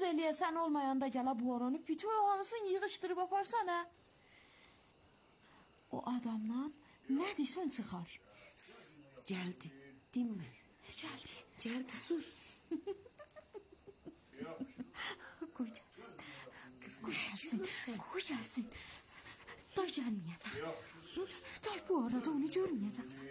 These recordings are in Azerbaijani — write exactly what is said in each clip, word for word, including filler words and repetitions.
Naz eləyə sən olmayanda gələ bu oranı bütün hamısını yığışdırıb aparsan hə? O adamdan nə deysən çıxar? Gəldi, dinmə. Gəldi. Gəldi, sus. Qoy gəlsin. Qoy gəlsin. Qoy gəlsin. Day gəlməyəcək. Sus. Day bu arada onu görməyəcəksin.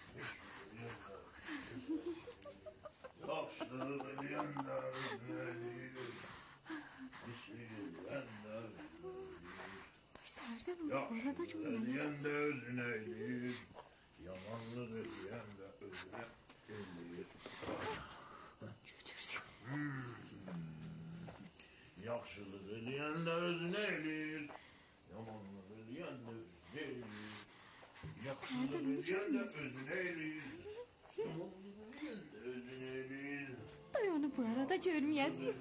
Yaxşılıq eləyənlər özünəyir. Bismillahirrahmanirrahim. Səhərdən onu arada görməyəcəksin. Yaxşılıq eləyən də özünəyir. Yamanlıq eləyən də özünə eləyir. Götürdü. Yaxşılıq eləyən də özünə eləyir. Yamanlıq eləyən də özünə eləyir. Səhərdən onu görməyəcəksin. Özünə eləyir. Yamanlıq eləyən də özünə eləyir. Day onu bu arada görməyəcək.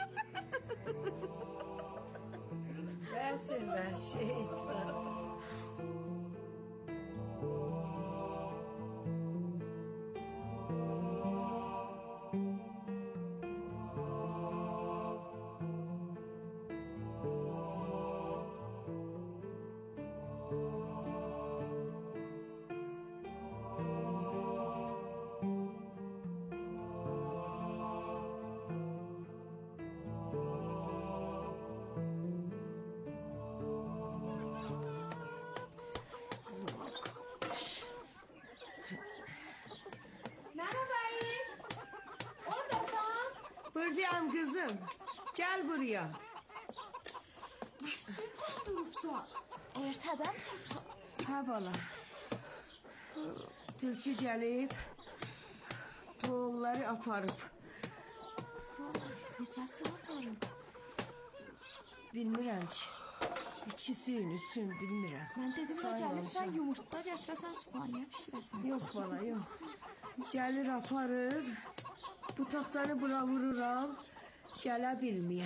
Bəsələ şeytan. Buradayım kızım. Gel buraya. Məsciddən durubsan. Ertədən durubsan. Ha bala. Tülkü gəlib. Toğulları aparıb. Vay, neçəsi aparım? Bilmirəm ki. İkisinin üçün bilmirəm. Mən dedim də gəlib Saymamışam. sən yumurta gətirəsən spaniya pişirəsən. Yox bala, yox. Gəlir aparır. Bu taxtanı bura vururam. Gələ bilməyə.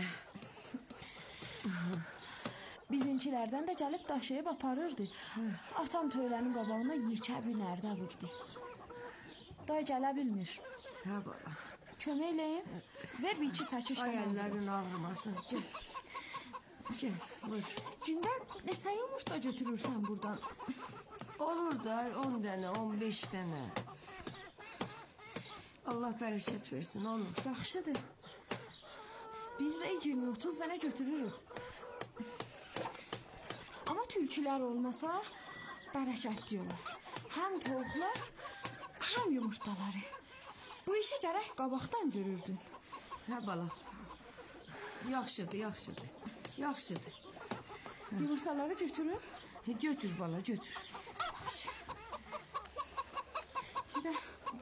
Bizimkilərdən də gəlib daşıyıb aparırdı. Atam töylənin qabağına yekə bir nərdə vurdu. Day gələ bilmir. Ha bala. Kömək eləyim. Ver bir iki çəkiş Ay tamam. əllərin ağrımasın. Gəl. Gəl, vur. Gündə neçə yumurta götürürsən buradan? Olur da on dənə, on beş dənə. Allah bərəkət versin, olur. Yaxşıdır. Biz də iyirmi otuz dənə götürürük. Amma tülkülər olmasa bərəkətli olar. Həm tovuqlar, həm yumurtaları. Bu işi gərək qabaqdan görürdün. Hə bala. Yaxşıdır, yaxşıdır. Yaxşıdır. Yumurtaları götürün. Götür bala, götür. Gedək.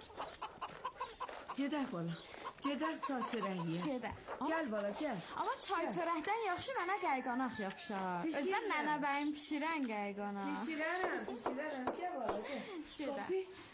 Gedək bala. Gedək çay çörək yeyək. Gedək. Gəl bala, gəl. Amma çay çörəkdən yaxşı mənə qayğanaq yapışar. Pişirəm. Özdən nənə bəyim pişirən qayğanaq. Pişirərəm, pişirərəm. Gəl bala, gəl. Gedək.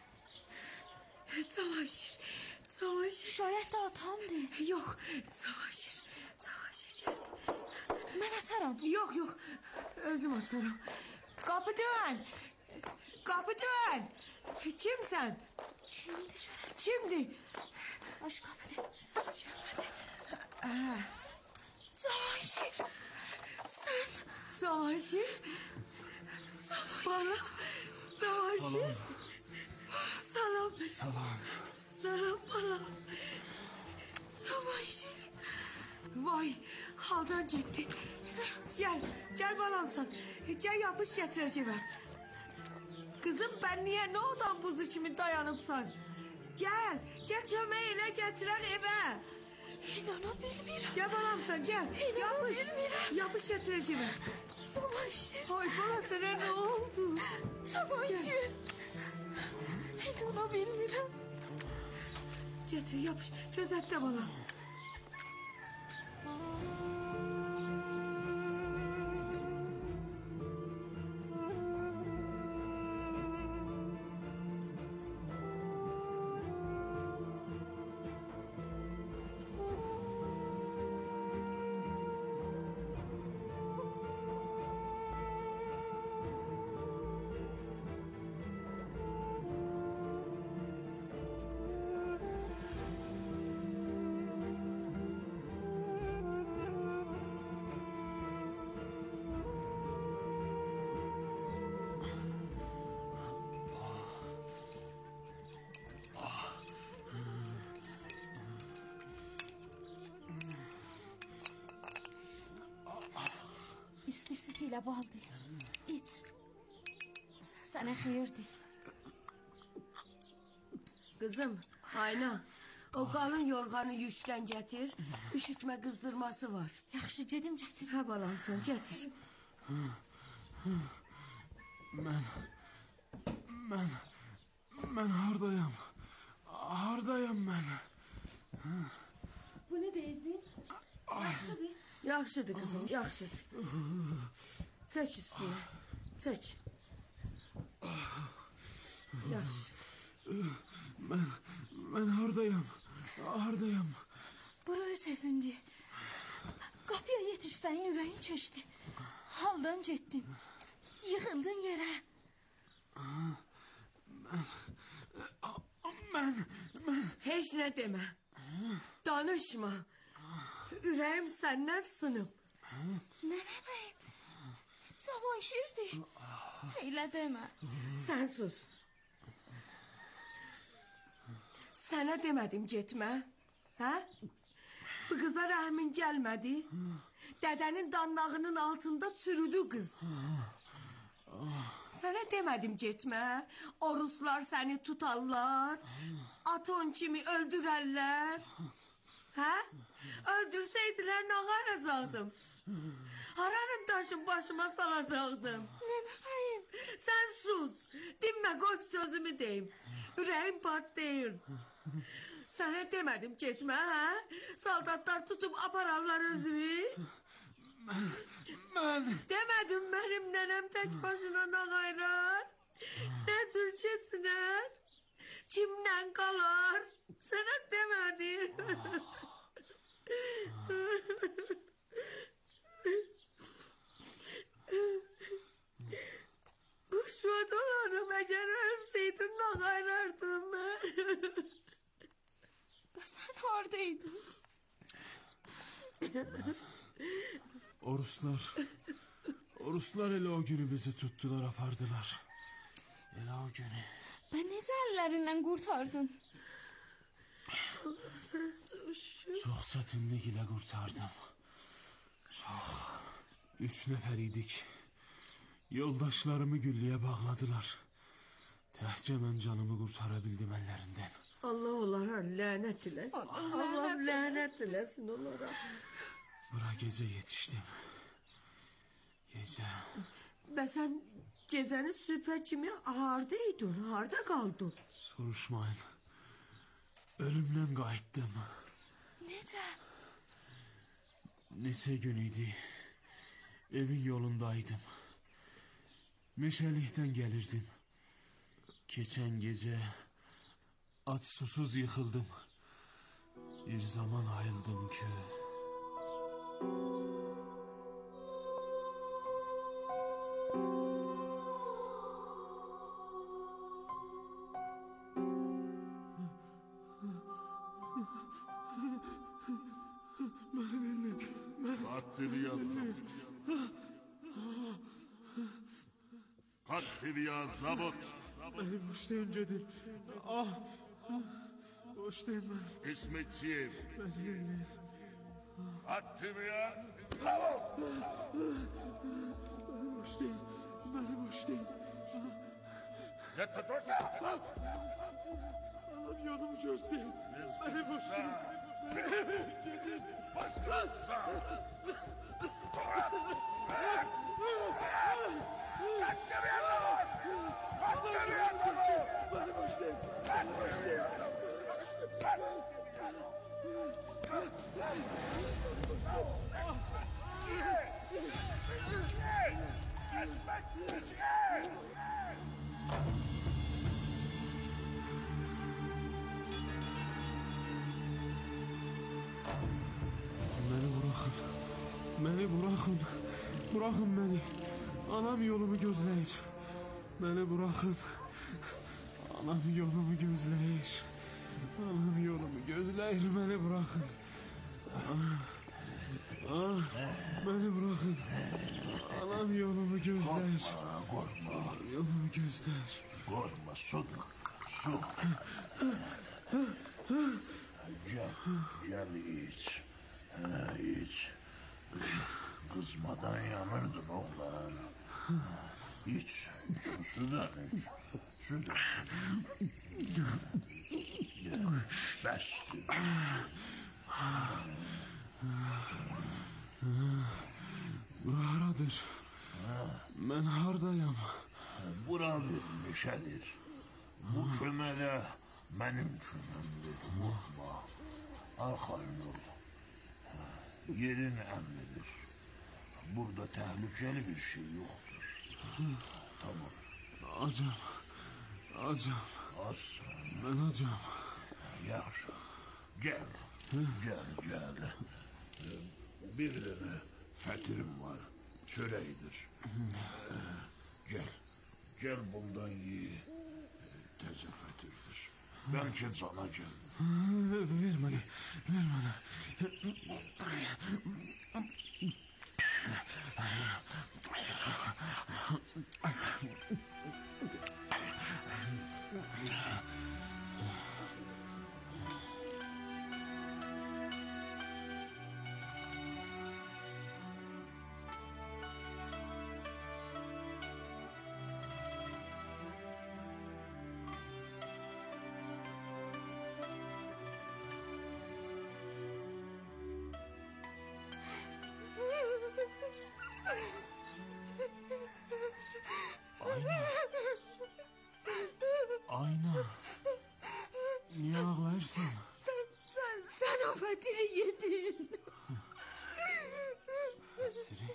Çamaşır, çamaşır. Şayət də atamdır. Yox, çamaşır, çamaşır gəldi. Mən açaram. Yox, yox, özüm açaram. Qapı dön, qapı dön. Kimsən? Kimdir görəsən? Kimdir? Aç qapını. Səs gəlmədi. Hə. Cavanşir. Sən. Cavanşir. Bala. Cavanşir. Salam. Salam. Salam bala. Cavanşir. Vay, haldan getdi. Gəl, gəl balamsan. Gəl yapış gətirəcəm. Kızım ben niye ne odan buzu kimi dayanıbsan? Gel, gel kömək elə gətirən evə. İnana bilmirəm. Gəl balamsan, gəl. İnana Yapış, bilmirəm. yapış gətirəcəm. Cavanşir. Ay bala sənə nə oldu? Cavanşir. İnana bilmirəm. Gətir, yapış, gözətdə bala. Etli sütüyle baldı. İç. Sana hayırdır. Kızım, Ayna, o qalın yorganı yüklen getir. Üşütme kızdırması var. Yaxşı gedim gətir. Ha balamsan, getir. Mən, mən, mən hardayam? Hardayam mən? Bu ne deyirdin? Yaxşıdır. Yaxşıdır kızım, yaxşıdır. Çək üstüne, çək. Yaxşı. Mən, mən hardayam? Hardayam? Buraya sevindi. Kapıya yetişten yüreğin çöştü. Haldan getdin. Yıkıldın yere. Mən, mən... Heç ne deme. Danışma. Ürəyim səndən sınıb. Nene beyim. Cavan şirdi. Elə demə. Sen sus. Sana demedim gitme. Ha? Bu kıza rahmin gelmedi. Dedenin danlağının altında çürüdü kız. Sana demedim gitme. O Ruslar seni tutarlar. Aton kimi öldürerler. Ha? Öldürseydiler ne arayacaktım? Haranın taşın başıma salacaktım. Nene beyim. Sen sus. Dinme koç sözümü deyim. Yüreğim patlayır. Sana demedim gitme ha? Saldatlar tutup apararlar özünü. Mən... Demedim benim nenem tek başına ne gayrar. Ne tür keçiner. Kimden kalar. Sana demedim. Kuşma dolanım eğer ölseydin ne gayrardım ben. Sen oradaydın. O Ruslar... O Ruslar elə o günü bizi tuttular, apardılar. Elə o günü. Ben necə ellerinden kurtardın? Sen coşun. Çox çətinlik ilə qurtardım. Çox. Üç nəfər idik. Yoldaşlarımı gülliyə bağladılar. Təhcə mən canımı qurtara bildim əllərindən. Allah onlara lanet eləsin. Allah Allah lanet lanet eləsin onlara. Bura gecə yetişdim. Gecə. Ve sen geceni süpə kimi hardaydın, harda kaldın? Soruşmayın. Ölümdən qayıtdım. Necə? Neçə gün idi. Evin yolundaydım. Meşəlikdən gəlirdim. Keçən gecə aç susuz yıxıldım. Bir zaman ayıldım ki... Katliya zabıt. Katliya zabıt. Beni boşlayın Cedil. Ah, ah, boşlayın beni. İsmetçiyev. Beni dinleyin. Katliya zabıt. Beni boşlayın. Beni boşlayın. Ne tutursa? Allah'ım yolumu gösterin. Beni boşlayın. Cedil. Baskısa. Katliya zabıt. Katliya zabıt. Beni boşlayın. Beni boşlayın. Beni bırakın. Beni bırakın. Bırakın beni. Anam yolumu gözləyir. Beni bırakın. Anam yolumu gözləyir. Anam yolumu gözləyir. Beni bırakın. Ah, ah, beni bırakın. Anam yolumu gözləyir. Korkma. Yolumu gözləyir. Korkma su. Su. Gel. Gel iç. Ha, iç. Kızmadan yanırdın oğlan. İç, iç sudan iç. Sudan. Bəsdir. Bura haradır? Ben hardayam? Bura bir meşədir. Bu kömədə mənim köməmdir. Qorxma. Arxayın ol. Yerin əmridir. Burada təhlükəli bir şey yoxdur. Tamam. Acam. Acam. Az. Ben acam. Yaxşı. Gel. Gel, gel. Bir dənə fətirim var. Çörəkdir. Gel. Gel bundan ye. Təzə fətirdir. Bəlkə cana gəldi. Ver bana. Ver bana. Ayna. Ayna. Niye ağlarsın? Sen, sen, sen o Fethi'yi yedin. Fethi'yi?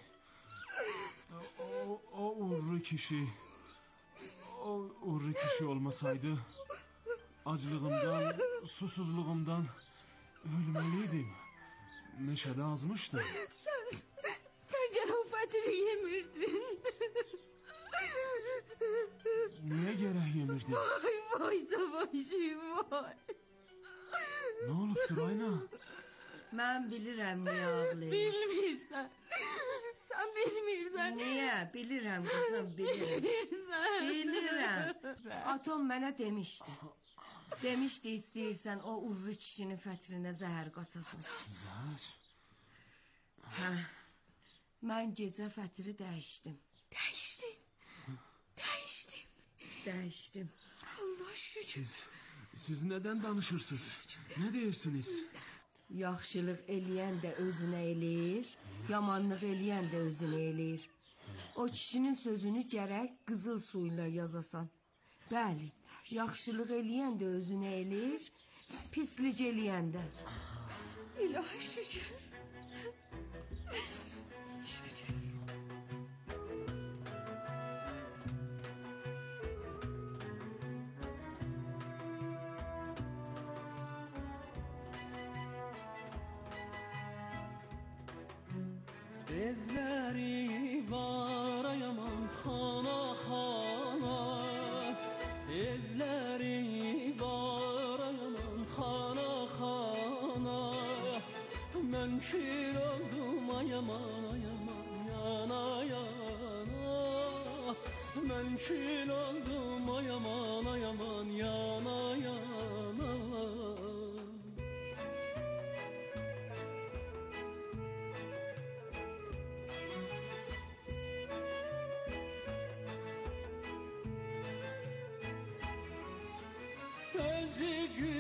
O, o uğurlu kişi... O uğurlu kişi olmasaydı... Acılığımdan, susuzluğumdan... Ölmeliydim. Meşede azmıştı. Sen, sen gene o Fethi'yi yemirdin. Niye gerek yemirdin? Vay vay savaşım vay. Ne olubdur Ayna? Ben bilirim niye ağlayır. Bilmirsen. Sen bilmirsen. Niye? Bilirim kızım, bilirim. Bilmirsen. Bilirim. Atom bana demişti. Demişti istəyirsən o uğurlu kişinin fətrinə zəhər qatasın. Zəhər? Hə. Mən gecə fətri dəyişdim. Değiştin. Değiştin. Dəyişdim. Allah şükür. Siz, siz neden danışırsınız? Ne deyirsiniz? Yaxşılıq eləyən də özünə eləyir, yamanlıq eləyən də özünə eləyir. O kişinin sözünü gərək qızıl suyla yazasan. Bəli, yaxşılıq eləyən də özünə eləyir, pislik eləyən də. İlahi şükür. Şükür. Evleri var yaman xana xana. Evleri var yaman xana xana. Mən kül oldum ayaman ayaman yana yana. Mən kül oldum ayaman ayaman yana yana. Özü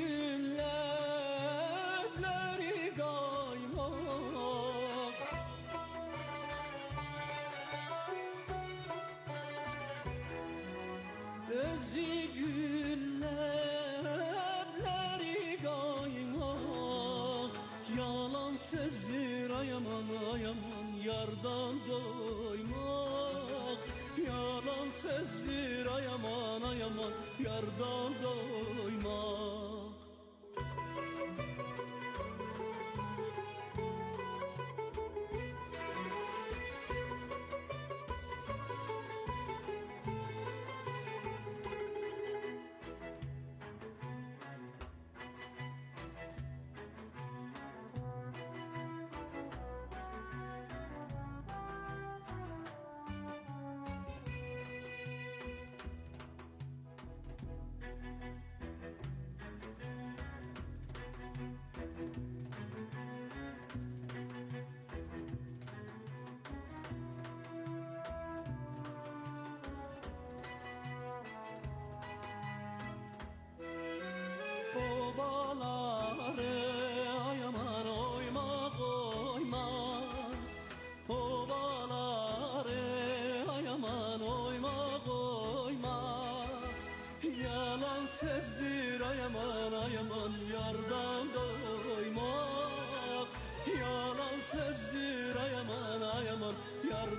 güllerleri kaymak. Özü güllerleri kaymak. Yalan sözdür ayaman ayaman yardan doymak. Yalan sözdür ayaman ayaman yardan doymak.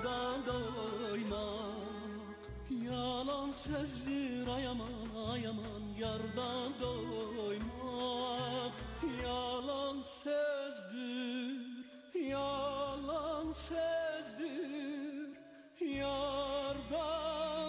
yardan doymak. Yalan sözdür ay aman ay aman yardan doymak. Yalan sözdür, yalan sözdür, yardan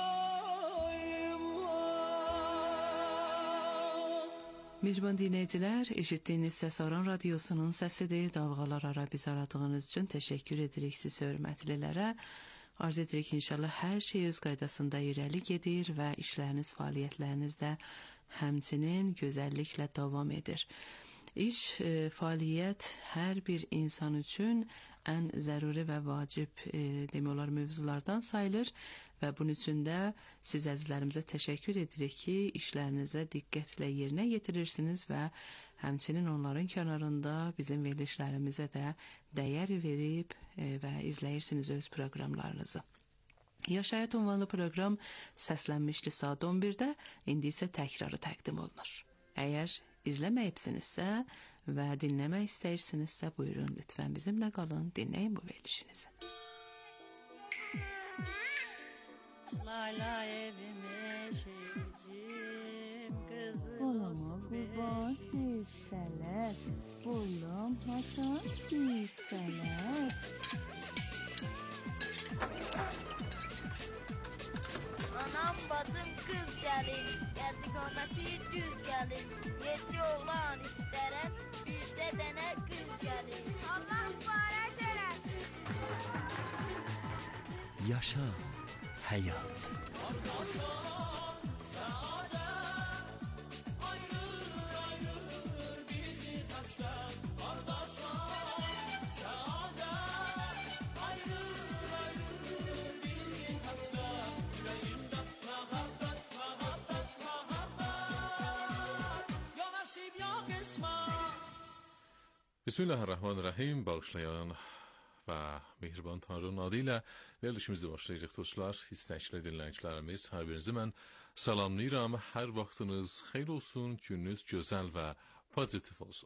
doymak. Mehriban dinləyicilər, eşitdiyiniz Səs Aran Radiosunun səsidir. Dalğalar ara biz aradığınız üçün təşəkkür edirik siz hörmətlilərə. Arz edirik inşallah hər şey öz qaydasında irəli gedir və işləriniz, fəaliyyətləriniz də həmçinin gözəlliklə davam edir. İş, e, fəaliyyət hər bir insan üçün ən zəruri və vacib e, demək olar mövzulardan sayılır və bunun üçün də siz əzizlərimizə təşəkkür edirik ki, işlərinizə diqqətlə yerinə yetirirsiniz və həmçinin onların kənarında bizim verilişlərimizə də dəyər verib e, və izləyirsiniz öz proqramlarınızı. Yaşayat ünvanlı proqram səslənmişdi saat on birdə, indi isə təkrarı təqdim olunur. Əgər izləməyibsinizsə və dinləmək istəyirsinizsə buyurun lütfən bizimlə qalın, dinləyin bu verilişinizi. Layla evime şeycim kızım Olama kurban hisseler, boyum haçan hisseler. Anam bacım kız gelin, geldik onası düz gelin. Yedi oğlan isterem, bir de dene kız gelin. Allah mübarek eylesin. Yaşa hayat. Bismillahirrahmanirrahim. Bağışlayan və mehriban Tanrı'nın adıyla verilişimizdə başlayırıq dostlar. İstəkli dinləyicilərimiz, hər birinizi mən salamlayıram. Hər vaxtınız xeyir olsun, gününüz gözəl və pozitiv olsun.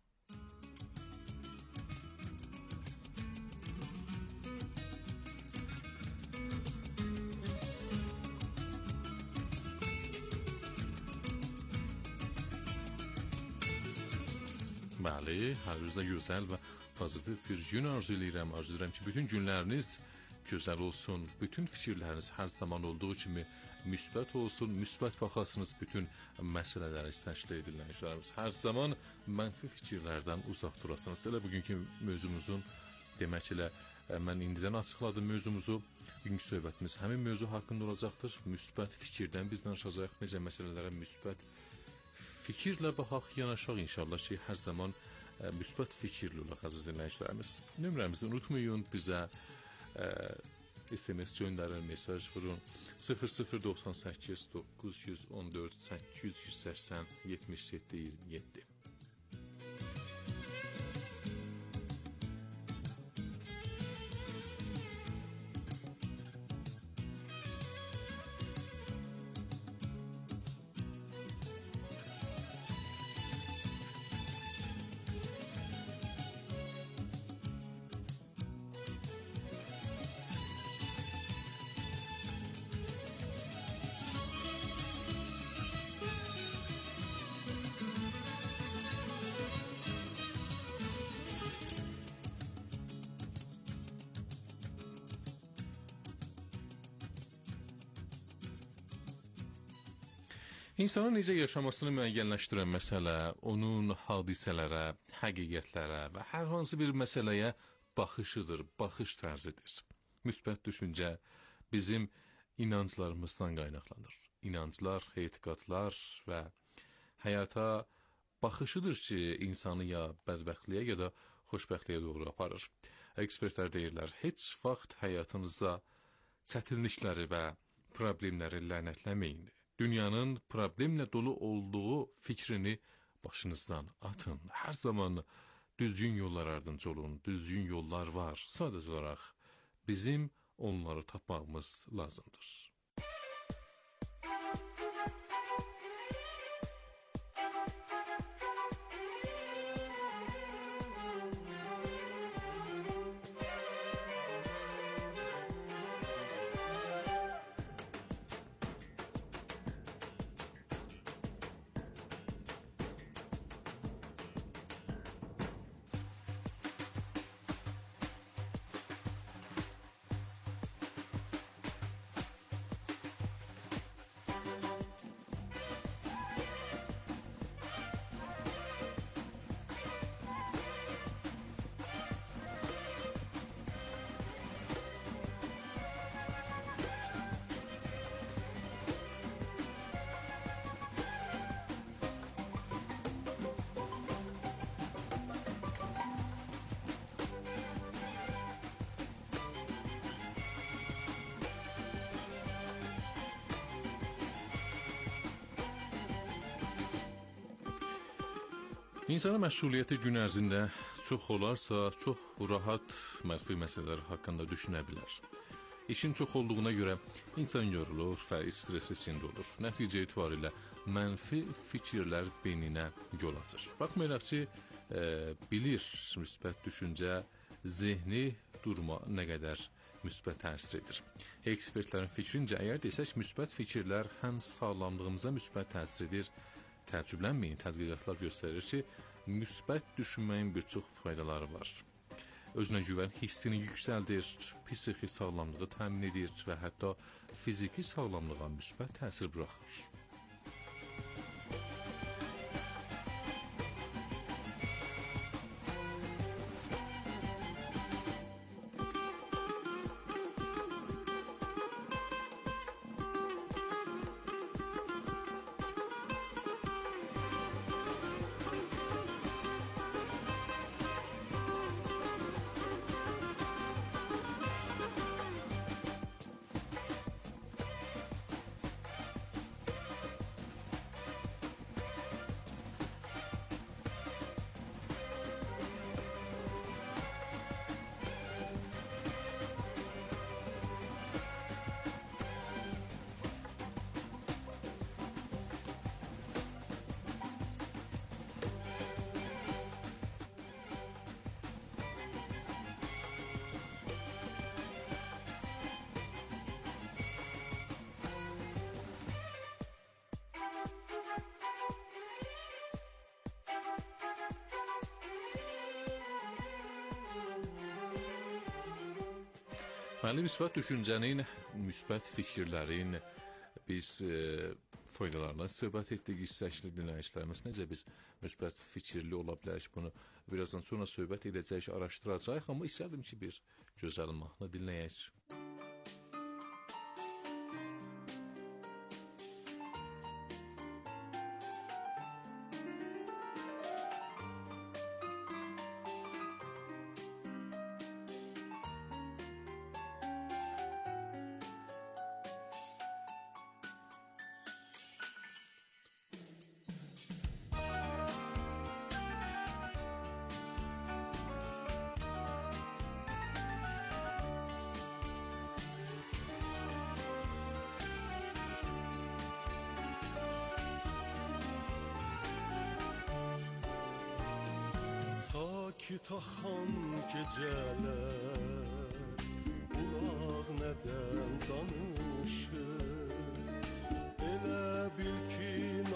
Bəli, hər birinizə gözəl və pozitiv bir gün arzu edirəm. Arzu edirəm ki, bütün günləriniz gözəl olsun, bütün fikirləriniz hər zaman olduğu kimi müsbət olsun, müsbət baxasınız bütün məsələləri istəkli dinləyicilərimiz. Hər zaman mənfi fikirlərdən uzaq durasınız. Elə bugünkü mövzumuzun, demək ilə mən indidən açıqladım mövzumuzu. Bugünkü söhbətimiz həmin mövzu haqqında olacaqdır. Müsbət fikirdən biz danışacağıq, necə məsələlərə müsbət fikirlə baxaq, yanaşaq inşallah ki, hər zaman ə, müsbət fikirli olaq əziz dinləyicilərimiz. Nömrəmizi unutmayın, bizə ə, S M S göndərin, mesaj vurun. sıfır sıfır doxsan səkkiz doqquz yüz on dörd səkkiz yüz səksən yetmiş yeddi iyirmi yeddi. İnsanın necə yaşamasını müəyyənləşdirən məsələ, onun hadisələrə, həqiqətlərə və hər hansı bir məsələyə baxışıdır, baxış tərzidir. Müsbət düşüncə bizim inanclarımızdan qaynaqlanır. İnanclar, etiqadlar və həyata baxışıdır ki, insanı ya bədbəxtliyə ya da xoşbəxtliyə doğru aparır. Ekspertlər deyirlər, heç vaxt həyatınızda çətinlikləri və problemləri lənətləməyin. Dünyanın problemlə dolu olduğu fikrini başınızdan atın. Hər zaman düzgün yollar ardınca olun. Düzgün yollar var. Sadəcə olaraq bizim onları tapmağımız lazımdır. İnsana məşğuliyyəti gün ərzində çox olarsa, çox rahat mənfi məsələlər haqqında düşünə bilər. İşin çox olduğuna görə insan yorulur və stres içində olur. Nəticə etibarilə mənfi fikirlər beyninə yol açır. Baxmayaraq ki, e, bilir müsbət düşüncə zehni durma nə qədər müsbət təsir edir. Ekspertlərin fikrincə, əgər desək müsbət fikirlər həm sağlamlığımıza müsbət təsir edir, təəccüblənməyin, tədqiqatlar göstərir ki, müsbət düşünməyin bir çox faydaları var. Özünə güvən hissini yüksəldir, psixi sağlamlığı təmin edir və hətta fiziki sağlamlığa müsbət təsir buraxır. Deməli, müsbət düşüncənin, müsbət fikirlərin biz e, faydalarına söhbət etdik. İstəkli dinləyicilərimiz necə biz müsbət fikirli ola bilərik, bunu birazdan sonra söhbət edəcəyik, araşdıracaq. Amma istərdim ki, bir gözəl mahnı dinləyək. Sakit axan gecələr, ulaq nədən danışır? Elə bil ki,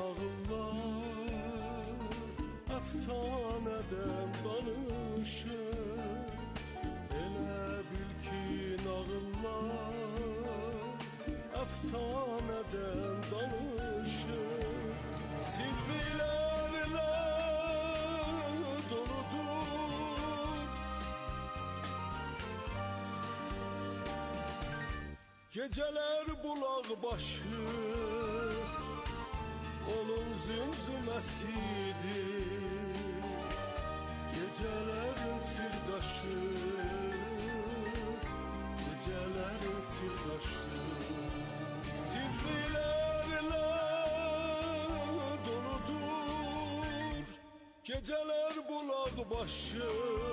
nağıllar əfsanədən danışır. Elə bil ki, nağıllar əfsanədən danışır. Sirrilərlə geceler bulaq başı, onun zümzüməsidir. Gecelerin sirdaşı, gecelerin sirdaşı. Sirrilerle doludur geceler bulaq başı,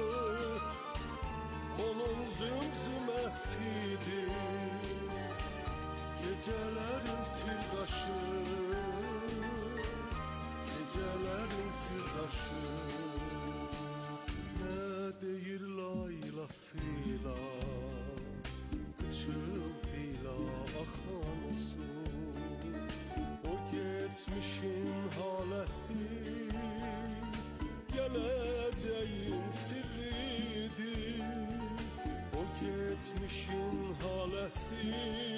onun zümzüməsidir. Gecelerin sirdaşı, gecelerin sirdaşı. Ne deyir laylasıyla, pıçıltıyla axan su. O geçmişin halesi, geleceğin sirridir. O geçmişin halesi,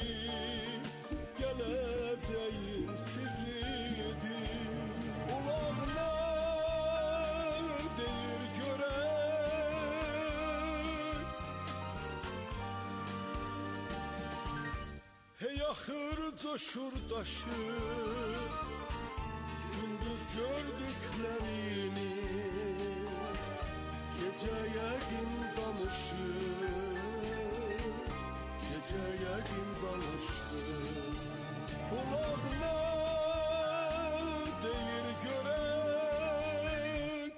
geleceğin sirridir. Ulaq nə deyir görək, hey axır coşur daşır, gündüz gördüklərini, gecə yəqin danışır, gecə yəqin danışır. Ulaq nə deyir görək,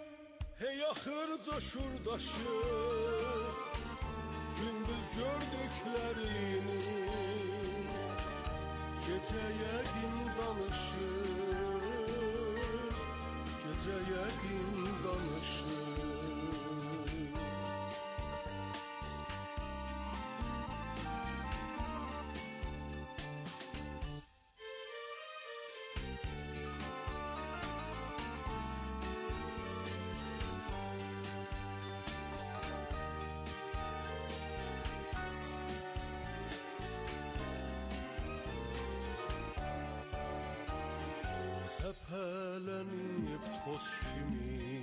coşur daşır gündüz gördüklerini geceye din danışır geceye din danışır. Səpələnib toz kimi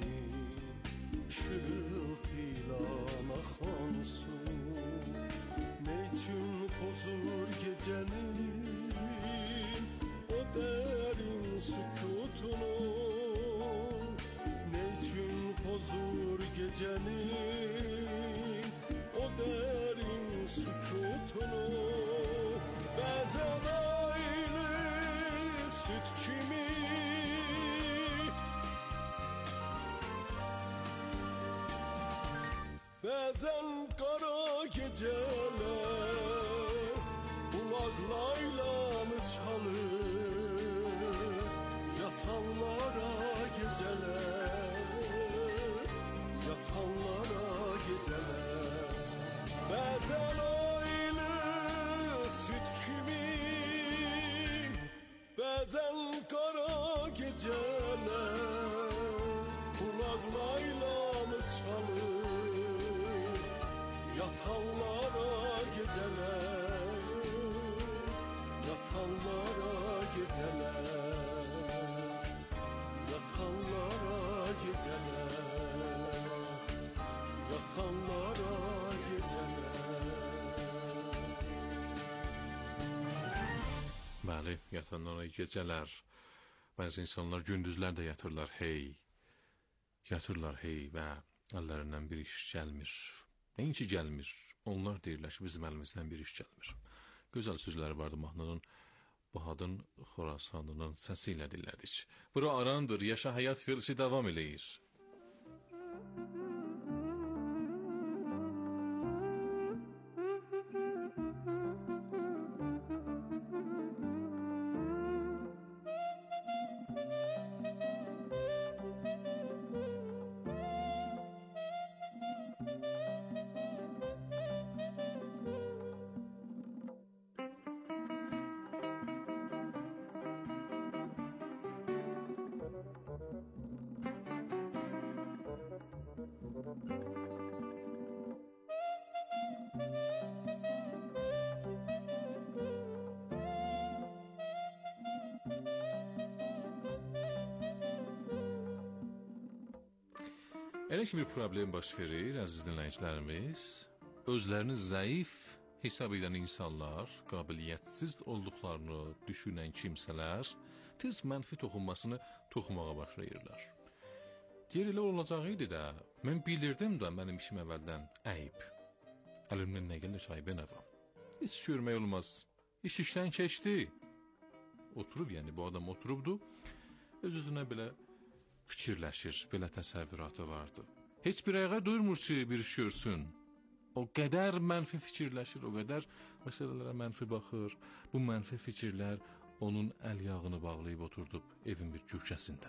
şırıltıyla axan su Neyçün pozur gecənin o dərin sükutunu Neyçün pozur gecənin o dərin sükutunu Bəzən aylı süt kimi Bəzən qara gecələr Qulaqlaylanı çalır Yatanlara gecələr Yatanlara gecələr Bəzən aylı süt kimi Bəzən qara gecələr Qulaqlaylanı çalır Yatanlara geceler, yatanlara geceler, yatanlara geceler, yatanlara geceler. Bəli, yatanlara gecələr. Bəzi insanlar gündüzlər də yatırlar hey. Yatırlar hey və əllərindən bir iş gəlmir. Nəinki gəlmir, onlar deyirlər ki, bizim əlimizdən bir iş gəlmir. Gözəl sözləri vardı mahnının Bahadın Xorasanının səsi ilə dinlədik. Bura arandır, yaşa həyat verilişi davam eləyir. Elə ki bir problem baş verir, əziz dinləyicilərimiz, özlərini zəif hesab edən insanlar, qabiliyyətsiz olduqlarını düşünən kimsələr tez mənfi toxunmasını toxumağa başlayırlar. Deyir, elə olacaqıydı da, mən bilirdim da mənim işim əvvəldən əyib. Əlimdən nə gəlir ayıbə nə var? Heç görmək olmaz, iş işdən keçdi. Oturub, yəni bu adam oturubdu, öz-özünə belə fikirləşir, belə təsəvvüratı vardı. Heç bir ayağa duymur ki, bir iş görsün. O qədər mənfi fikirləşir, o qədər məsələlərə mənfi baxır. Bu mənfi fikirlər onun əl yağını bağlayıb oturdub evin bir köşəsində.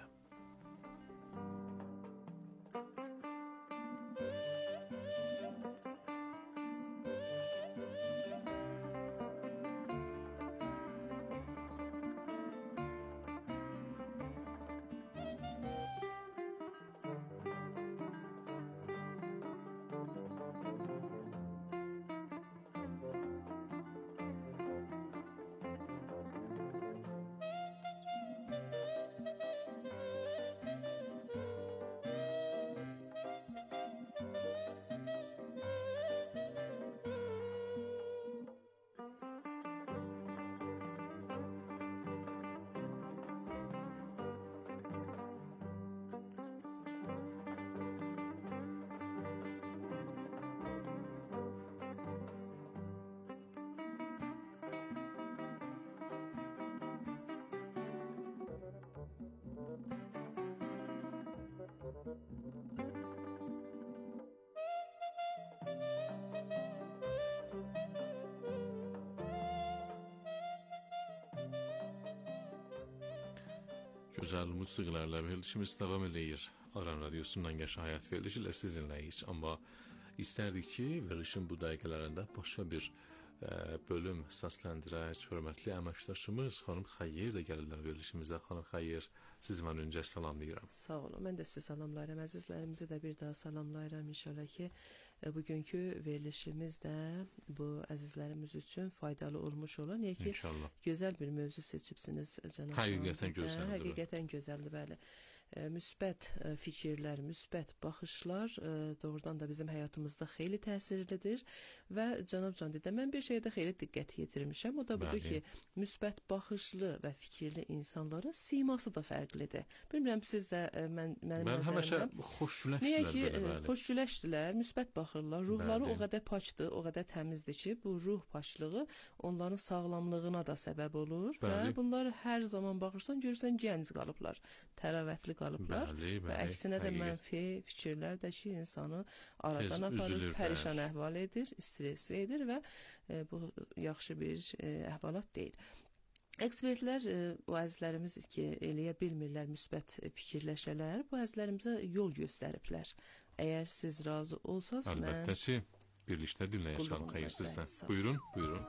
Gözəl musiqilərlə verilişimiz davam eləyir. Aran Radiosundan Yaşa Həyat verilişi ilə sizinləyiz. Amma istərdik ki, verilişin bu dəqiqələrində başqa bir e, bölüm səsləndirək. Hörmətli əməkdaşımız xanım Xeyir də gəlirlər verilişimizə. Xanım Xeyir, sizi mən öncə salamlayıram. Sağ olun, mən də sizi salamlayıram. Əzizlərimizi də bir daha salamlayıram. İnşallah ki, e, bugünkü verilişimiz də bu əzizlərimiz üçün faydalı olmuş olan. Niyə ki, İnşallah. Gözəl bir mövzu seçibsiniz. Cənab Həqiqətən gözəldir. Həqiqətən gözəldir, bəli. E, müsbət e, fikirlər, müsbət baxışlar e, doğrudan da bizim həyatımızda xeyli təsirlidir və cənab Can dedə, mən bir şeyə də xeyli diqqət yetirmişəm. O da budur ki, müsbət baxışlı və fikirli insanların siması da fərqlidir. Bilmirəm, siz də e, mən, mənim mən həmişə xoşgüləşdilər. Niyə ki, belə, bəli. xoşgüləşdilər, müsbət baxırlar, ruhları Bəli. o qədər paçdır, o qədər təmizdir ki, bu ruh paçlığı onların sağlamlığına da səbəb olur. Bəli. Və bunlar hər zaman baxırsan, görürsən gənc qalıblar, təravətli qalıblar. Bəli, bəli, və əksinə də həqiqət. mənfi fikirlər də ki, insanı aradan Tez aparır, üzülürlər. pərişan əhval edir, stresli edir və e, bu yaxşı bir e, əhvalat deyil. Ekspertlər, e, o əzizlərimiz ki, eləyə bilmirlər müsbət fikirləşələr, bu əzizlərimizə yol göstəriblər. Əgər siz razı olsaz, mən... Əlbəttə ki, birlikdə dinləyək xanım Xeyir sizdən. Buyurun, buyurun.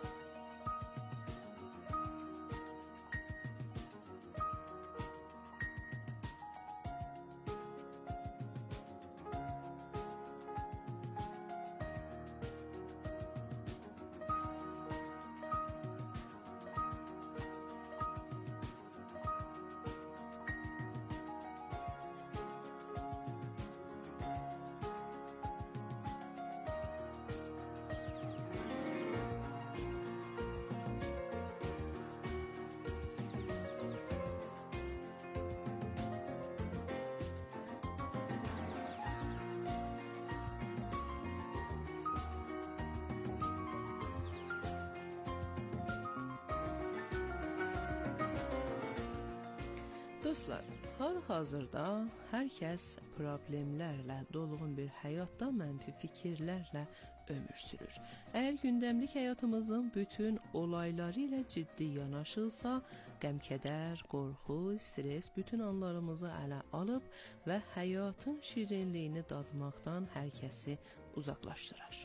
Dostlar, hal-hazırda hər kəs problemlərlə dolğun bir həyatda mənfi fikirlərlə ömür sürür. Əgər gündəmlik həyatımızın bütün olayları ilə ciddi yanaşılsa, qəm-kədər, qorxu, stres bütün anlarımızı ələ alıb və həyatın şirinliyini dadmaqdan hər kəsi uzaqlaşdırır.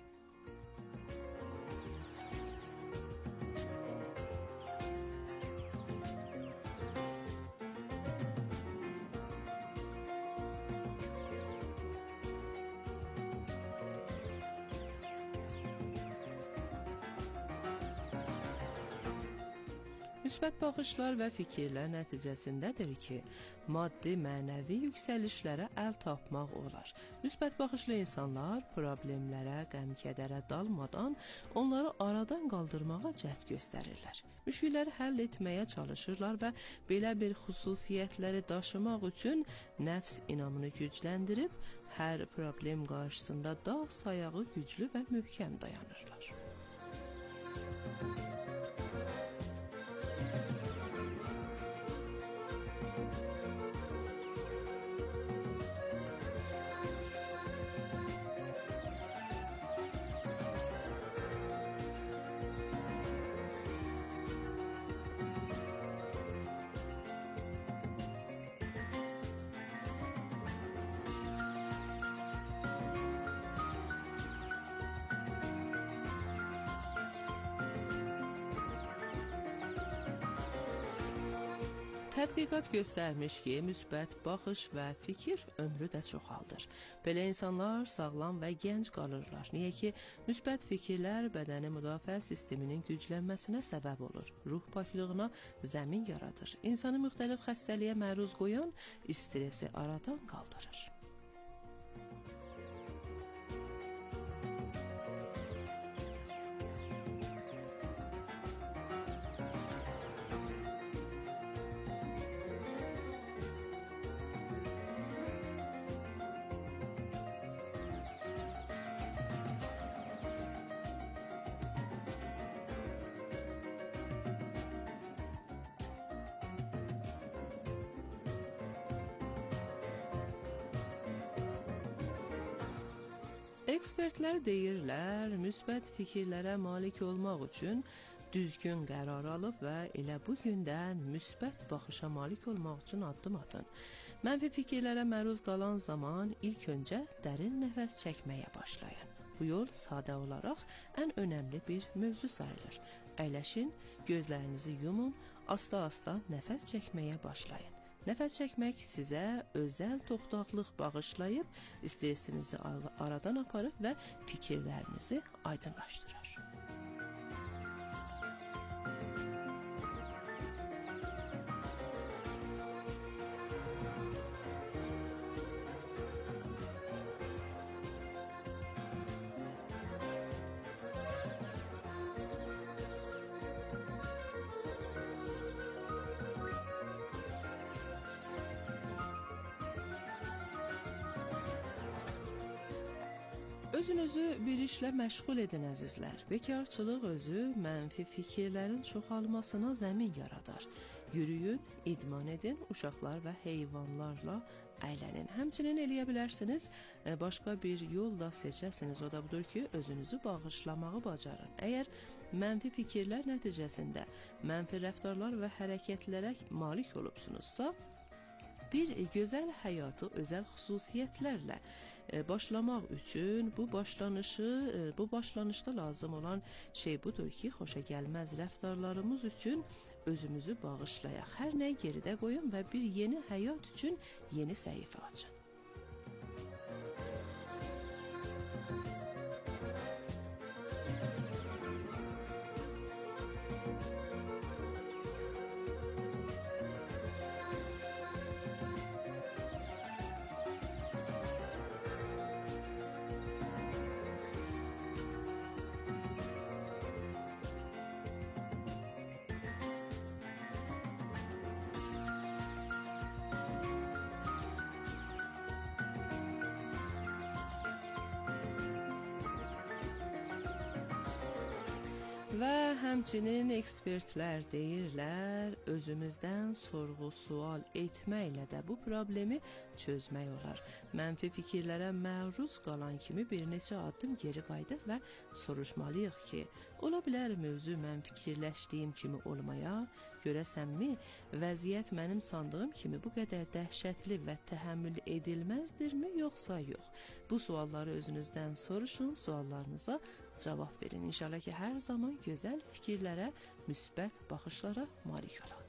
Müsbət baxışlar və fikirlər nəticəsindədir ki, maddi, mənəvi yüksəlişlərə əl tapmaq olar. Müsbət baxışlı insanlar problemlərə, qəm-kədərə dalmadan onları aradan qaldırmağa cəhd göstərirlər. Müşkilləri həll etməyə çalışırlar və belə bir xüsusiyyətləri daşımaq üçün nəfs inamını gücləndirib, hər problem qarşısında dağ sayağı güclü və möhkəm dayanırlar. Tədqiqat göstərmiş ki, müsbət baxış və fikir ömrü də çoxaldır. Belə insanlar sağlam və gənc qalırlar. Niyə ki, müsbət fikirlər bədəni müdafiə sisteminin güclənməsinə səbəb olur. Ruh paklığına zəmin yaradır. İnsanı müxtəlif xəstəliyə məruz qoyan stresi aradan qaldırır. Ekspertlər deyirlər, müsbət fikirlərə malik olmaq üçün düzgün qərar alıb və elə bu gündən müsbət baxışa malik olmaq üçün addım atın. Mənfi fikirlərə məruz qalan zaman ilk öncə dərin nəfəs çəkməyə başlayın. Bu yol sadə olaraq ən önəmli bir mövzu sayılır. Əyləşin, gözlərinizi yumun, asta-asta nəfəs çəkməyə başlayın. Nəfəs çəkmək sizə özəl toxtaqlıq bağışlayıb, stressinizi aradan aparır və fikirlərinizi aydınlaşdırır. Özünüzü bir işlə məşğul edin əzizlər. Bekarçılıq özü mənfi fikirlərin çoxalmasına zəmin yaradar. Yürüyün, idman edin, uşaqlar və heyvanlarla əylənin. Həmçinin eləyə bilərsiniz, başqa bir yol da seçəsiniz. O da budur ki, özünüzü bağışlamağı bacarın. Əgər mənfi fikirlər nəticəsində mənfi rəftarlar və hərəkətlərə malik olubsunuzsa, bir gözəl həyatı özəl xüsusiyyətlərlə başlamaq üçün bu başlanışı, bu başlanışda lazım olan şey budur ki, xoşagəlməz rəftarlarımız üçün özümüzü bağışlayaq. Hər nəyi geridə qoyun və bir yeni həyat üçün yeni səhifə açın. Və həmçinin ekspertlər deyirlər, özümüzdən sorğu-sual etməklə də bu problemi çözmək olar. Mənfi fikirlərə məruz qalan kimi bir neçə addım geri qayıdıb və soruşmalıyıq ki, ola bilər mövzu mən fikirləşdiyim kimi olmaya, görəsənmi, vəziyyət mənim sandığım kimi bu qədər dəhşətli və təhəmmül edilməzdirmi, yoxsa yox? Bu sualları özünüzdən soruşun, suallarınıza cavab verin. İnşallah ki, hər zaman gözəl fikirlərə, müsbət baxışlara malik olaq.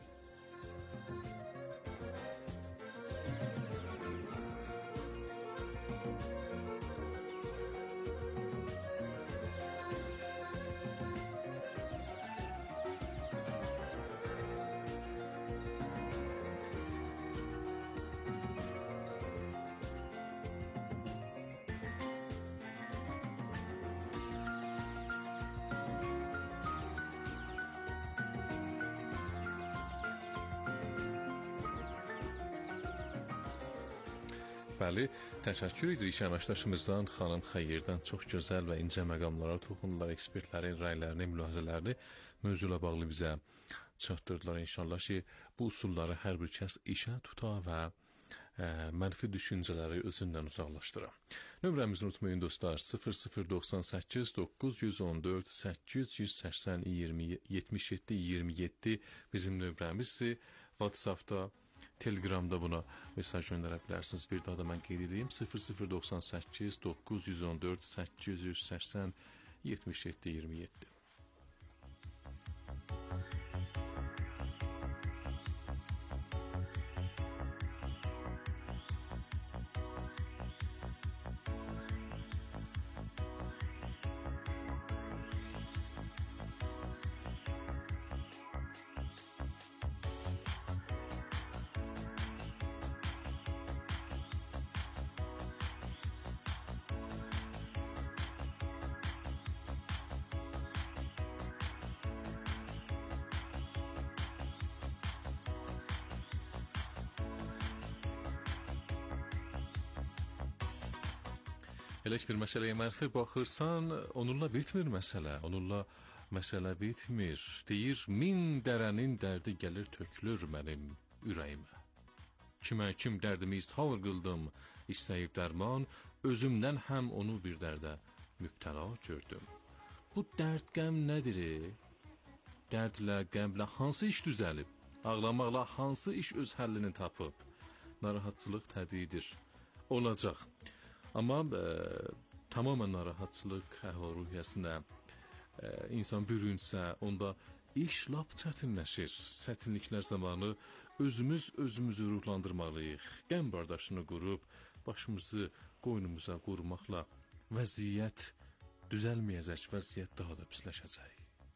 Bəli, təşəkkür edirik əməkdaşımızdan, xanım Xəyyirdən çox gözəl və incə məqamlara toxundular, ekspertlərin rəylərini, mülahizələrini mövzuyla bağlı bizə çatdırdılar. İnşallah ki, bu usulları hər bir kəs işə tuta və ə, mənfi düşüncələri özündən uzaqlaşdıra. Nömrəmizi unutmayın dostlar, sıfır sıfır doxsan səkkiz doqquz yüz on dörd səkkiz yüz səksən iyirmi yetmiş yeddi iyirmi yeddi bizim nömrəmizdir. WhatsAppda, Telegramda buna mesaj göndərə bilərsiniz. Bir daha da mən qeyd edeyim, sıfır sıfır doxsan səkkiz doqquz yüz on dörd səkkiz yüz səksən yetmiş yeddi iyirmi yeddi. Elə ki bir məsələyə mənfi baxırsan, onunla bitmir məsələ, onunla məsələ bitmir. Deyir, min dərənin dərdi gəlir tökülür mənim ürəyimə. Kimə kim dərdimi izhar qıldım, istəyib dərman, özümdən həm onu bir dərdə mübtəla gördüm. Bu dərd qəm nədir? dərdlə, qəmlə hansı iş düzəlib? Ağlamaqla hansı iş öz həllini tapıb? Narahatçılıq təbiidir, olacaq. Amma e, tamamən narahatçılıq əhval-ruhiyyəsinə e, insan bürünsə, onda iş lap çətinləşir. Çətinliklər zamanı özümüz özümüzü ruhlandırmalıyıq. Qəm bardaşını qurub, başımızı qoynumuza qurmaqla vəziyyət düzəlməyəcək, vəziyyət daha da pisləşəcək.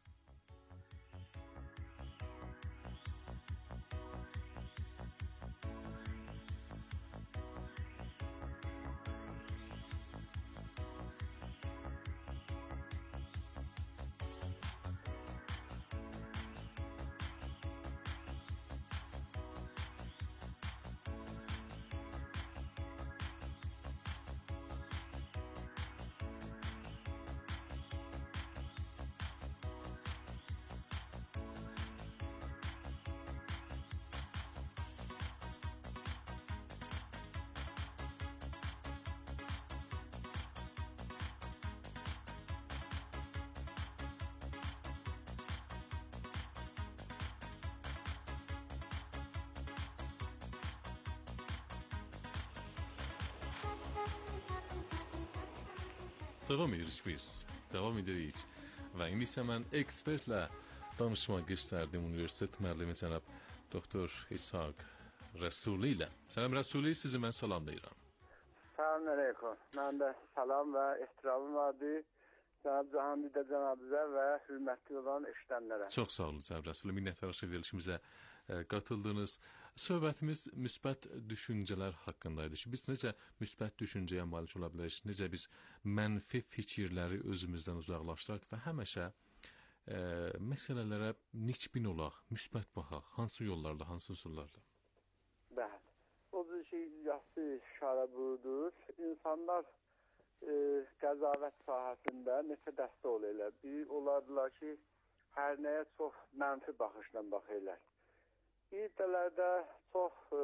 Davam edirik biz, davam edirik. Və indi isə mən ekspertlə danışmaq istərdim universitet müəllimi cənab doktor İshaq Rəsuli ilə. Salam Rəsuli, sizi mən salamlayıram. Salam əleykum. Mən də salam və ehtiramım vardır. Cənab Cahanbidə cənabizə və hürmətli olan eşidənlərə. Çox sağ olun cənab Rəsuli, minnətdarıq verilişimizə qatıldınız. Söhbətimiz müsbət düşüncələr haqqındaydı ki, biz necə müsbət düşüncəyə malik ola bilərik, necə biz mənfi fikirləri özümüzdən uzaqlaşdıraq və həmişə e, məsələlərə nikbin olaq, müsbət baxaq, hansı yollarla, hansı üsullarla? Bəli, o bir şey yaxşı işarə buyurdur. İnsanlar e, qəzavət sahəsində neçə dəstə olaylar. Bir olardılar ki, hər nəyə çox mənfi baxışla baxırlar. Bir dələrdə çox e,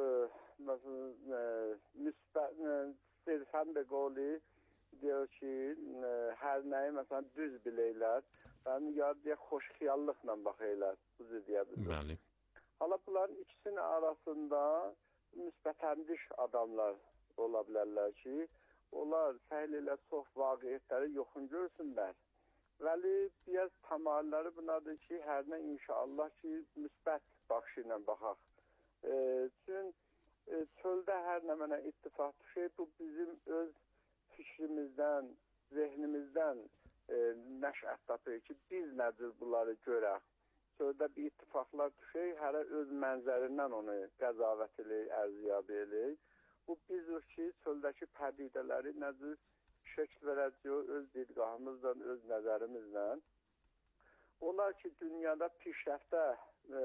e, müsbət, sirfən də qoli diyor ki, e, hər nəyi məsələn düz biləylər. Yəni, ya deyə xoş xiyallıqla baxırlar, düzü deyə bilir. Bəli. Hala bunların ikisinin arasında müsbətəndiş adamlar ola bilərlər ki, onlar səhl ilə çox vaqiyyətləri yoxun görsünlər. Vəli biraz tamalları bunadır ki, hər nə inşallah ki, müsbət baxışı ilə baxaq. E, çünki e, çöldə hər nə mənə ittifaq düşür, bu bizim öz fikrimizdən, zehnimizdən e, nəşət tapır ki, biz nədir bunları görək. Çöldə bir ittifaqlar düşür, hərə öz mənzərindən onu qəzavət eləyir, ərziyab eləyir. Bu bizdir ki, çöldəki pədidələri nədir şəkil verəcək öz dilgahımızla, öz nəzərimizlə. Onlar ki, dünyada pişrəftə e,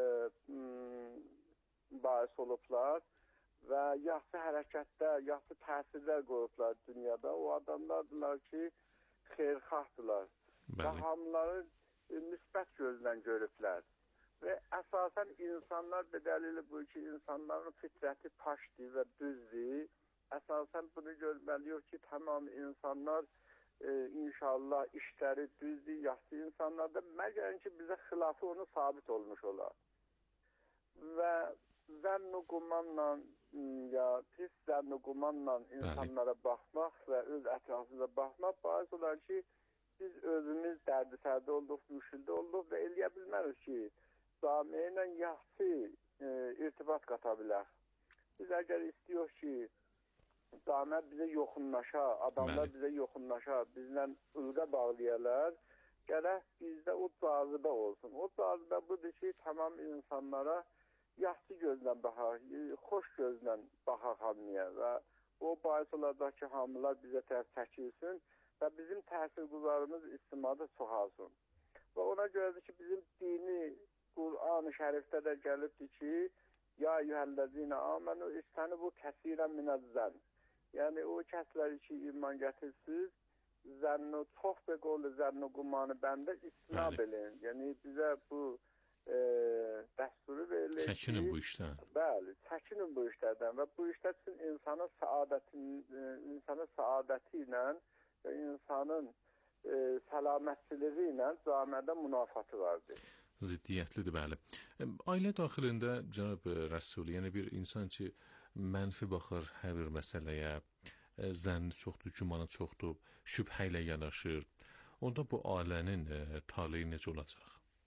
bahis olublar və yaxşı hərəkətdə, yaxşı təsirlər qoyublar dünyada. O adamlardırlar ki, xeyrxahdırlar və hamıları e, müsbət gözlə görüblər. Və əsasən insanlar bedəlilə bu ki, insanların fitrəti paşdır və düzdür. Əsasən bunu görməliyik ki, tamam insanlar e, inşallah işləri düzdür, yaxşı insanlardır. Məgər ki, bizə xilafı onu sabit olmuş olar. Və zənn-u qumanla ya pis zənn-u qumanla insanlara baxmaq və öz ətrafımıza baxmaq bahis olar ki, biz özümüz dərdi-sərdə olduq, müşkildə olduq və eləyə bilmərik ki, camiyə ilə yaxşı e, irtibat qata bilər. Biz əgər istiyoruz ki, camiə bizə yoxunlaşa, adamlar Bəli. bizə yoxunlaşa, bizlə ılqa bağlayalar, gərək bizdə o cazibə olsun. O cazibə budur ki, tamam insanlara yaxşı gözlə baxaq, xoş gözlə baxaq hamıya və o bahis olacaq ki, hamılar bizə tərəf çəkilsin və bizim təsirgüzarımız istimada çoxalsın. Və ona görədir ki, bizim dini Qur'an-ı Şərifdə də gəlibdir ki, ya yuhəllezine amenu istəni bu kəsirən minəzzən. Yəni o kəsləri ki, iman gətirsiz, zənnu çox və qolu zənnu qumanı bəndə istinab eləyin. Yəni bizə bu e, dəsturu verilir ki, çəkinin bu işdən. Bəli, çəkinin bu işlərdən və bu işlər üçün insanın səadətin, e, insanın səadəti ilə və insanın e, səlamətçiliyi ilə camiədə münafatı vardır. ziddiyyətlidir, bəli. Ailə daxilində cənab Rəsuli, yəni bir insan ki, mənfi baxır hər bir məsələyə, zənni çoxdur, gümanı çoxdur, şübhə ilə yanaşır. Onda bu ailənin taleyi necə olacaq?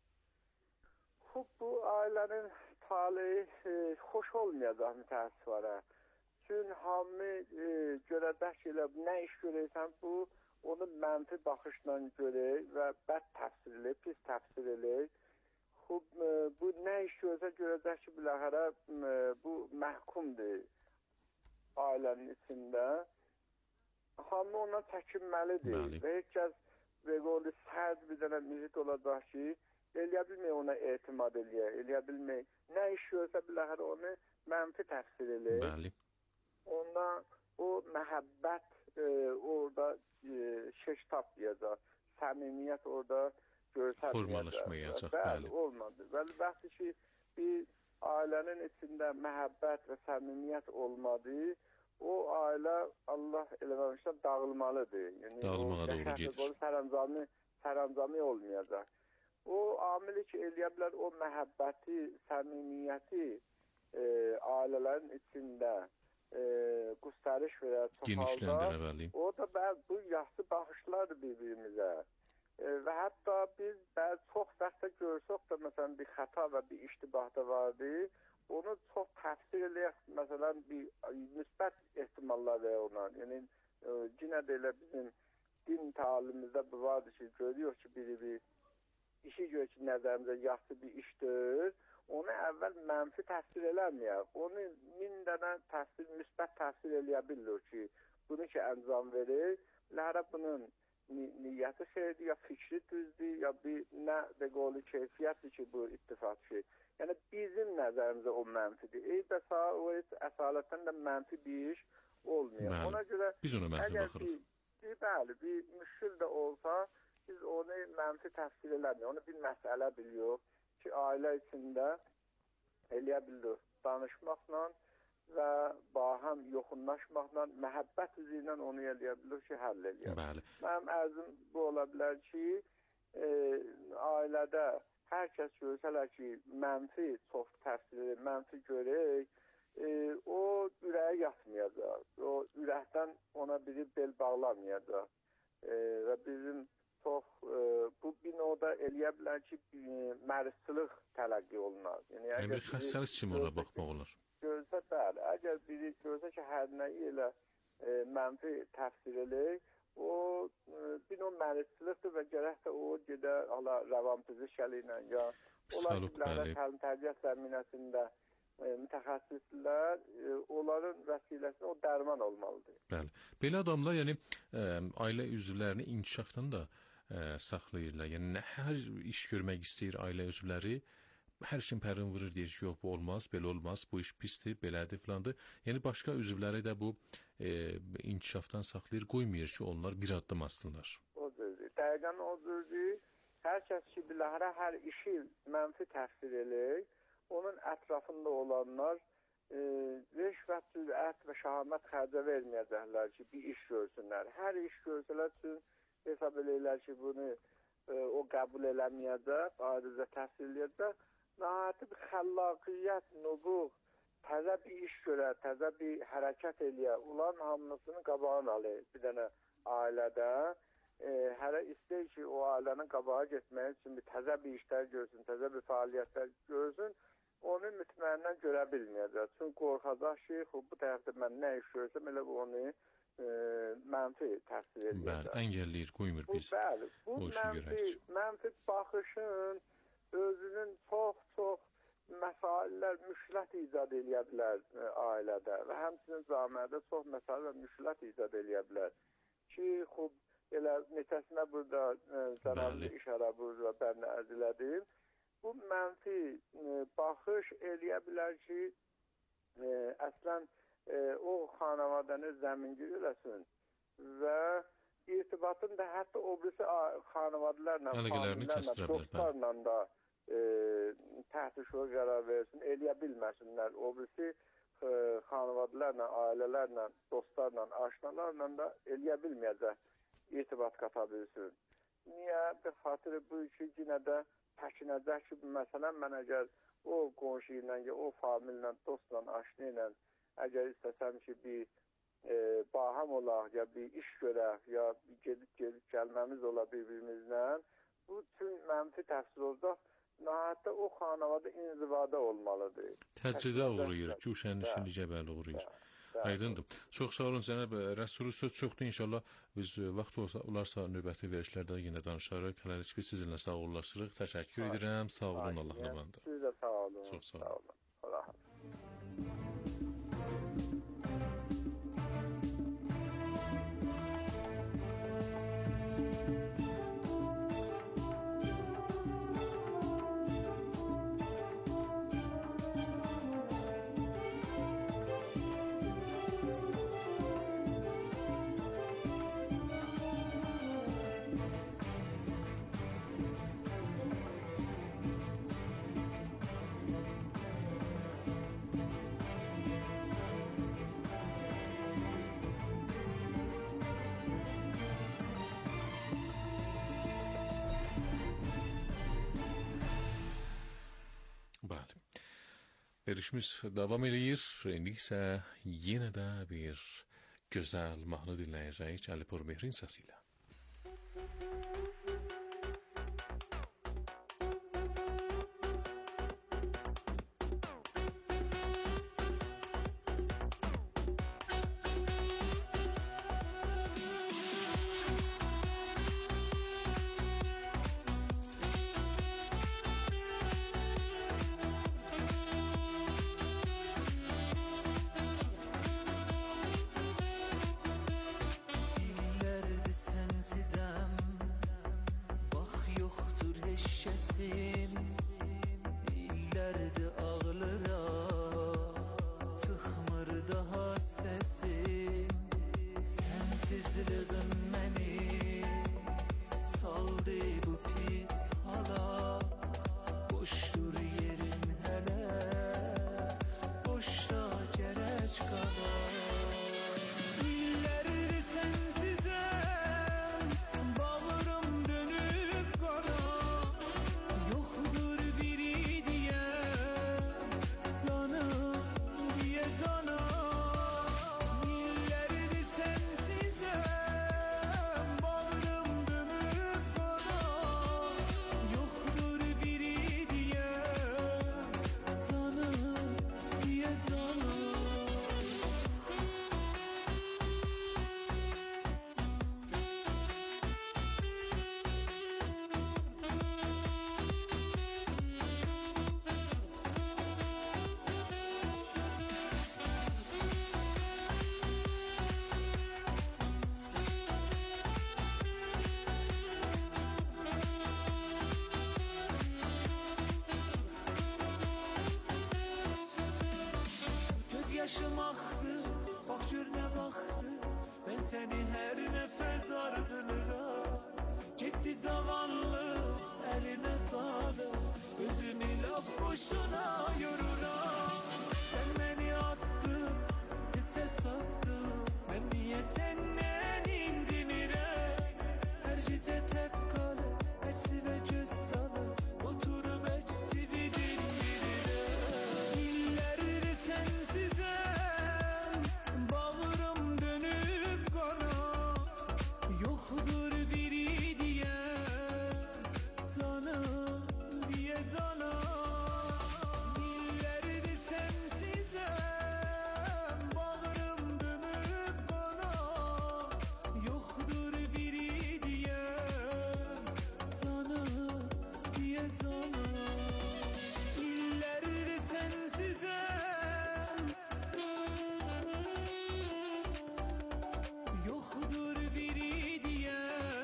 Xub, bu ailənin taleyi e, xoş olmayacaq mütəəssiflərə. Çünki hamı e, görədək elə nə iş görəysən, bu onu mənfi baxışla görək və bəd təfsir eləyək, pis təfsir eləyək. Xub, e, bu nə iş görsə görəcək ki, biləxərə e, bu məhkumdur ailənin içində. Hamı ona çəkinməlidir. Bəli. Və heç kəs və qolu sərd bir dənə mühit olacaq ki, eləyə bilmək ona etimad eləyə, eləyə bilmək. Nə iş görsə biləxərə onu mənfi təfsir eləyək. Bəli. Ondan o məhəbbət e, orada e, şeş tapmayacaq. Səmimiyyət orada görsənməyəcək. Formalaşmayacaq, bəli. bəli. Olmadı. Bəli, bəxti ki, bir ailənin içində məhəbbət və səmimiyyət olmadı, o ailə Allah eləməmişdən dağılmalıdır. Yəni, Dağılmağa doğru gedir. Sərəncamı, sərəncamı olmayacaq. O amili ki, eləyə bilər o məhəbbəti, səmimiyyəti e, ailələrin içində e, göstəriş verər, genişləndirə, bəli. O da bəzi bu yaxşı baxışlardır bir-birimizə. E, və hətta biz bəzi çox vaxtda görsək də, məsələn, bir xəta və bir iştibah da vardı, onu çox təfsir eləyək, məsələn, bir müsbət ehtimallar verir ona. Yəni, e, yenə də elə bizim din talimimizdə bu vardır ki, görüyoruz ki, biri bir işi görür ki, nəzərimizə yaxşı bir işdir, onu əvvəl mənfi təfsir eləməyək. Onu min dənə təfsir, müsbət təfsir eləyə bilir ki, bunu ki, əncam verir, lərə bunun ni niyyəti xeyirdir, ya fikri düzdür, ya bir nə də qolu keyfiyyətdir ki, bu ittifaq şey. Yəni, bizim nəzərimizə o mənfidir. Ey bəsa, o əsalətən də mənfi bir iş olmuyor. Bəli, ona görə, biz ona mənfi baxırıq. Bir, bir, bəli, bir müşkül də olsa, biz onu mənfi təfsir eləmiyor. Onu bir məsələ biliyor ki, ailə içində eləyə bilir danışmaqla və bahəm yoxunlaşmaqla, məhəbbət üzü ilə onu eləyə bilir ki, həll eləyə. Bəli. Mənim ərzim bu ola bilər ki, e, ailədə hər kəs görsələr ki, mənfi çox təfsir edir, mənfi görək, e, o ürəyə yatmayacaq. O ürəkdən ona biri bel bağlamayacaq. E, və bizim çox, e, bu binoda eləyə bilər ki, məruzçılıq tələqqi olunar. Yəni, yəni bir xəstəlik kimi ona baxmaq olar. Görsə, bəli, əgər biri görsə ki, hər nəyi elə e, mənfi təfsir eləyir, o e, bino məruzçılıqdır və gərək də o gedə ala rəvan-pizik əli ilə ya psixolog, bəli. Təlim tərbiyyət zəminəsində e, mütəxəssislər, e, onların vəsiləsinə o dərman olmalıdır. Bəli. Belə adamlar, yəni ə, ailə üzvlərini inkişafdan da ə, saxlayırlar. Yəni hər iş görmək istəyir ailə üzvləri, hər işin pərin vurur, deyir ki, yox, bu olmaz, belə olmaz, bu iş pisdir, belədir, filandır. Yəni başqa üzvləri də bu e, inkişafdan saxlayır, qoymuyor ki, onlar bir addım atsınlar. O cüzdür. Dəqiqən o cüzdür. Hər kəs ki, bilahara hər işi mənfi təfsir eləyir, onun ətrafında olanlar e, rüşvət, cürət və şahamət xərcə verməyəcəklər ki, bir iş görsünlər. Hər iş görsələr üçün hesab eləyirlər ki, bunu e, o qəbul eləməyəcək, ayrıca təfsir eləyəcək. Nəhayəti bir xəllaqiyyət, nubuq, təzə bir iş görə, təzə bir hərəkət eləyə, ulan hamısının qabağını alır bir dənə ailədə. E, hərə istəyir ki, o ailənin qabağa getmək üçün bir təzə bir işlər görsün, təzə bir fəaliyyətlər görsün, onu mütməyindən görə bilməyəcək. Çünki qorxacaq ki, bu tərəfdə mən nə iş görsəm, elə bu onu e, mənfi təfsir eləyəcək. Bəli, əngəlləyir, qoymur biz bu, bəli, bu o işi mənfi, görək. Mənfi baxışın özünün çox-çox məsaillər, müşkülat icad eləyə bilər e, ailədə və həmçinin camiədə çox məsələ və müşkülat icad eləyə bilər ki, xub, elə neçəsinə burada e, zərarlı işara burada bərni ərz elədim. Bu mənfi e, baxış eləyə bilər ki, e, əslən e, o xanavadəni zəmingir eləsin və irtibatın da hətta o birisi xanavadlarla, famililərlə, dostlarla da e, təhtişoğa qərar versin, eləyə bilməsinlər. O birisi e, xanavadlarla, ailələrlə, dostlarla, aşnalarla da eləyə bilməyəcək irtibat qata bilsin. Niyə? be xatir bu işi yine de təkinəcək ki, məsələn, mən əgər o qonşu ilə, o famillə, dostla, aşını ilə əgər istəsəm ki, bir e, baham olaq, ya bir iş görək, ya bir gedib-gedib gəlməmiz ola bir-birimizlə, bu tüm mənfi təfsir olacaq. Nəhayətdə o xanavada inzivada olmalıdır. Təcridə uğrayır, cuşənişinlicə bəli uğrayır. Aydındır. Çox sağ olun Zənəb. Rəsulu söz çoxdur. İnşallah biz vaxt olarsa növbəti verişlərdə yenə danışarıq. Hələlik biz sizinlə sağollaşırıq. Təşəkkür edirəm. Sağ olun. Allah növbəndə. Siz də sağ olun. Çox sağ olun. Allah hafiz. Bəli. Verişimiz davam eləyir. İndi isə yenə də bir gözəl mahnı dinləyəcəyik Ali Purbehrin səsi ilə. Yaşım aktı, bak gör ne baktı. Ben seni her nefes arzularım. Gitti zavallı, eline sağlık. Gözümü laf boşuna yoruram. Sen beni attın, gitse sattın. Ben niye senden incinirem? Her gece tek kalıp, eksi ve göz salıp. Oturup eksi bir dinlerim. İllerde sensize bağırım dönüp kana. Yoktur biri diye tanım diye tanım. İllerde sensize bağırım dönüp kana. Yoktur biri diye tanım diye tanım. İllerde sensize yoktur biri diye.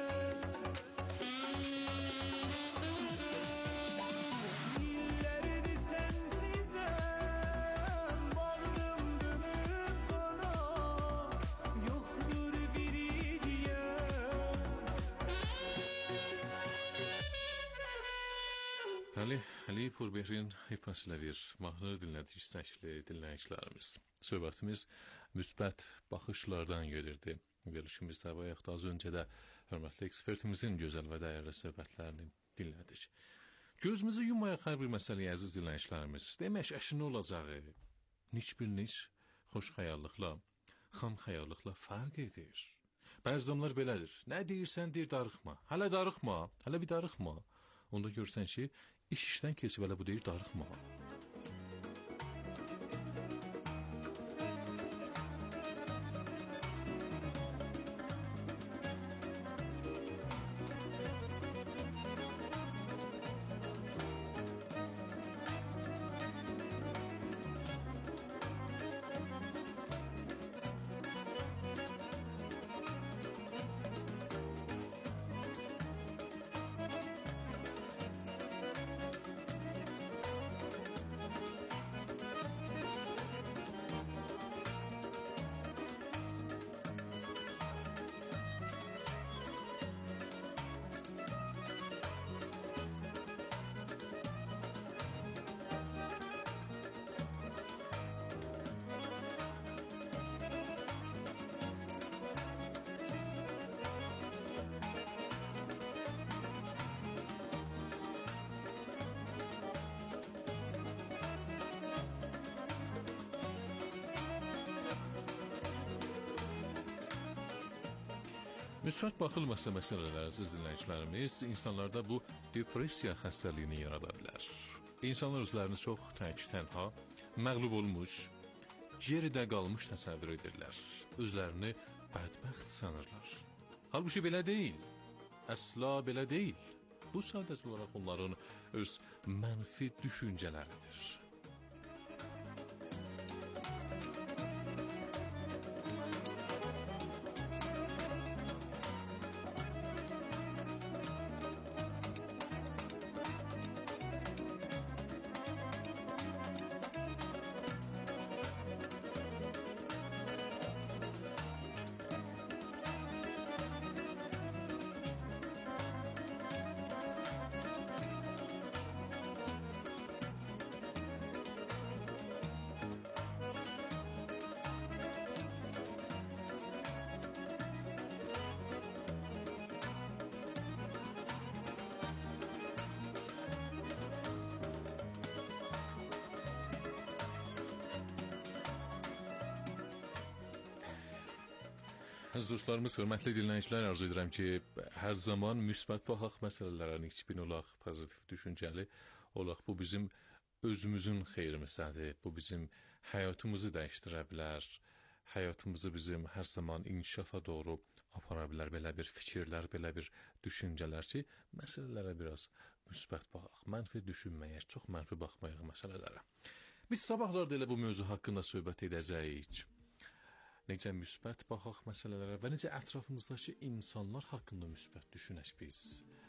İllerde sensize bağrım dönüp kana. Yoktur biri diye. Ali, Ali Purbehrin ifasıyla bir mahnı dinlədik istəkli dinləyicilərimiz. Söhbətimiz müsbət baxışlardan gedirdi. Verilişimizdə bayaqda az öncə də hörmətli ekspertimizin gözəl və dəyərli söhbətlərini dinlədik. Gözümüzü yummayaq hər bir məsələyə əziz dinləyicilərimiz. Demək, əşin olacağı, niç bir niç xoş xəyallıqla, xam xəyallıqla fərq edir. Bəzi adamlar belədir. Nə deyirsən, deyir, darıxma. Hələ darıxma, hələ bir darıxma. Onda görsən ki, iş işdən keçib, hələ bu deyir, darıxma. Müsbət baxılmasa məsələlər, əziz dinləyicilərimiz, insanlarda bu depressiya xəstəliyini yarada bilər. İnsanlar özlərini çox tək, tənha, məğlub olmuş, geridə qalmış təsəvvür edirlər. Özlərini bədbəxt sanırlar. Halbuki belə deyil, əsla belə deyil. Bu sadəcə olaraq onların öz mənfi düşüncələridir. Əziz dostlarımız, hörmətli dinləyicilər, arzu edirəm ki, hər zaman müsbət baxaq məsələlərə, nikbin olaq, pozitiv düşüncəli olaq. Bu bizim özümüzün xeyrimizədir. Bu bizim həyatımızı dəyişdirə bilər. Həyatımızı bizim hər zaman inkişafa doğru apara bilər. Belə bir fikirlər, belə bir düşüncələr ki, məsələlərə biraz müsbət baxaq. Mənfi düşünməyək, çox mənfi baxmayaq məsələlərə. Biz sabahlar da elə bu mövzu haqqında söhbət edəcəyik. Necə müsbət baxaq məsələlərə və necə ətrafımızdakı insanlar haqqında müsbət düşünək biz.